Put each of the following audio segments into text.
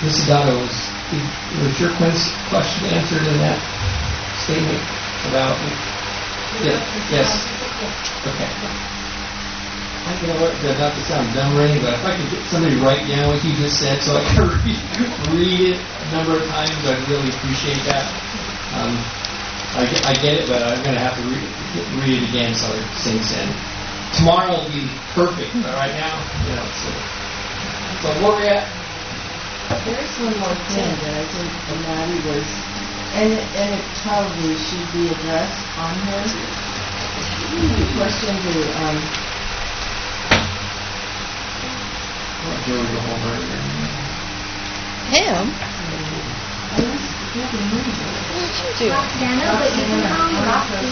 Mrs. Dotto, was your question answered in that statement about? Yes. Okay. I don't know not to sound dumb or anything, but if I could get somebody to write down what you just said so I can read it a number of times, I'd really appreciate that. I get it, but I'm going to have to read it again so it sinks in. Tomorrow will be perfect, but right now, so where are we at? There's one more thing that I think Maddie was, and it probably should be addressed on her. The question to him. Roxana, but you can call me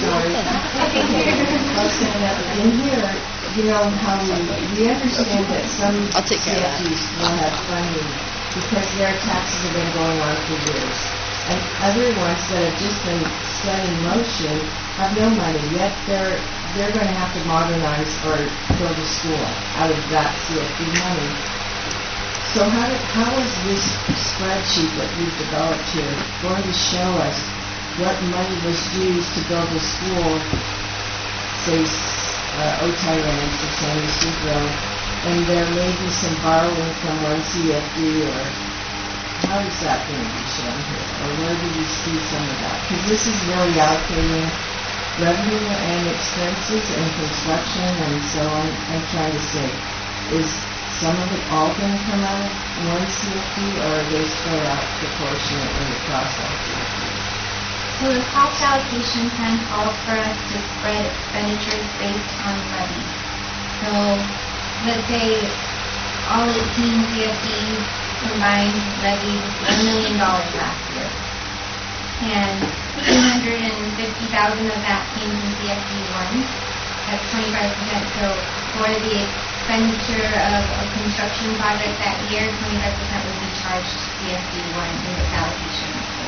Roxana. In here, you know how we understand that some CFDs will have funding because their taxes have been going on for years. And other ones that have just been set in motion have no money, yet they're going to have to modernize or go to school out of that CFD money. So how is this spreadsheet that we've developed here going to show us what money was used to build a school, say, Otay Ranch or Sandy Street Road, and there may be some borrowing from one CFD, or how is that going to be shown here? Or where do you see some of that? Because this is really allocating revenue and expenses and construction, and so I'm trying to say, is some of it all going to come out of one CFD, or are they spread out proportionately across all CFDs? So the cost allocation plan calls for us to spread expenditures based on levy. So let's say all 18 CFDs combined levied $1 million last year. And $250,000 of that came from CFD 1. That's 25%. So for the expenditure of a construction project that year, 25% would be charged to CFD 1 in its allocation.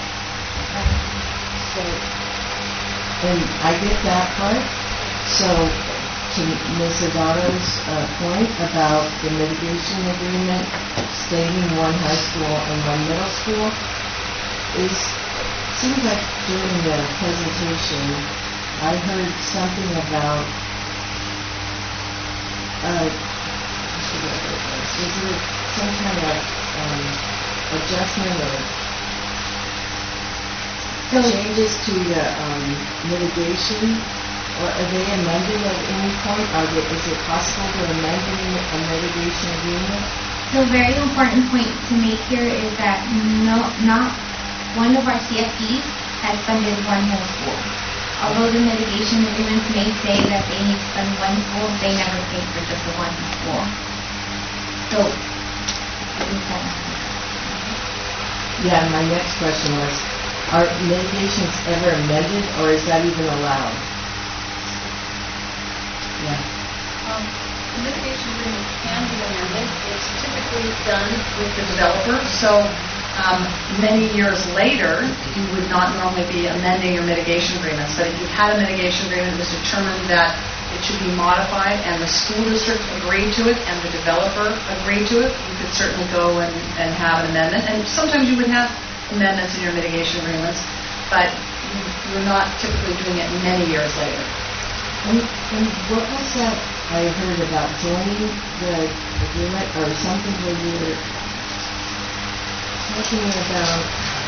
And I get that part. So to Ms. Adato's point about the mitigation agreement stating one high school and one middle school, seems like during the presentation I heard something about is it some kind of adjustment or changes to the mitigation, or are they amended at any point? Is it possible to amend a mitigation agreement? So a very important point to make here is that not one of our CFDs has funded one whole school. Although the mitigation agreements may say that they need to fund one school, they never pay for just the one school. So, yeah, my next question was, are mitigations ever amended, or is that even allowed? Yeah. The mitigation agreement can be amended. It's typically done with the developer. So many years later, you would not normally be amending your mitigation agreements. But if you've had a mitigation agreement, it was determined that it should be modified, and the school district agreed to it, and the developer agreed to it, you could certainly go and have an amendment. And sometimes you would have amendments in your mitigation agreements, but you're not typically doing it many years later. And what was that I heard about joining the agreement, or something where you were talking about?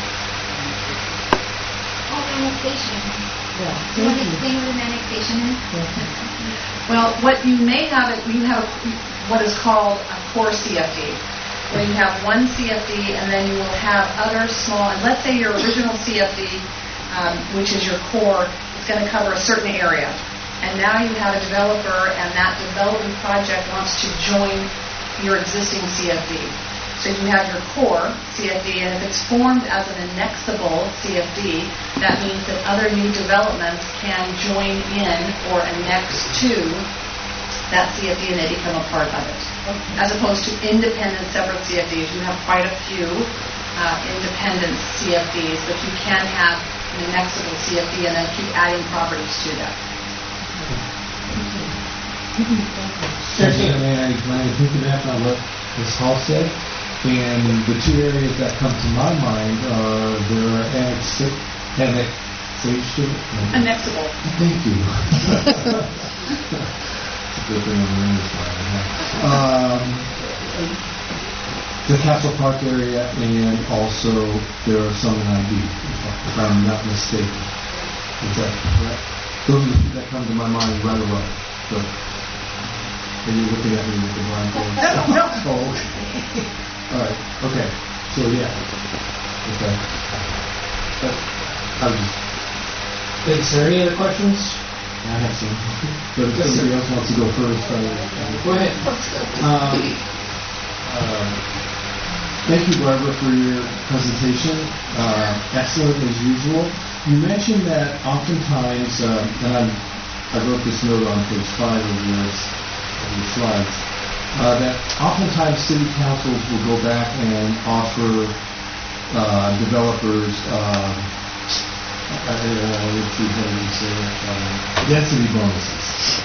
annexation. Yeah. You want to explain what an annexation is? Well, what you may have, you have what is called a core CFD, where you have one CFD and then you will have other small, and let's say your original CFD, which is your core, is going to cover a certain area. And now you have a developer, and that development project wants to join your existing CFD. So you have your core CFD, and if it's formed as an annexable CFD, that means that other new developments can join in or annex to that CFD, and they become a part of it. Okay. As opposed to independent separate CFDs. You have quite a few independent CFDs, but you can have an annexable CFD and then keep adding properties to that. Certainly, I think of that on what Ms. Hall said. And the two areas that come to my mind are there are annexation. Annexable. Thank you. It's a good thing I'm in this line. The Castle Park area, and also there are some in IB, if I'm not mistaken. Is that correct? Those are the two that come to my mind right away. So, are you looking at me with the blindfold? No. Oh, okay. All right. Okay. So yeah. Okay. I was just. Is there any other questions? I have some. But if somebody else wants to go first, Go ahead. Thank you, Barbara, for your presentation. Excellent as usual. You mentioned that oftentimes, and I wrote this note on page 5 of your slides, that oftentimes city councils will go back and offer developers let's see how you say it, density bonuses.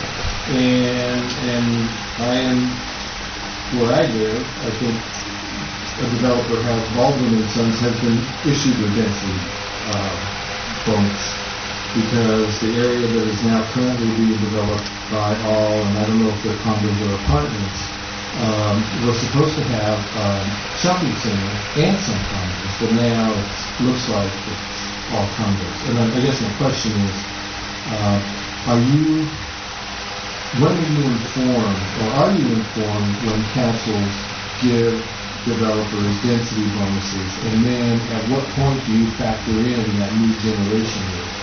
And I am where I live, I think a developer has, Baldwin and Sons has been issued a density bonus because the area that is now currently being developed by all, and I don't know if they're condos or apartments, was supposed to have shopping centers and some condos, but now it looks like it's all condos. And I guess my question is, when are you informed, or are you informed when councils give developers density bonuses, and then at what point do you factor in that new generation rate?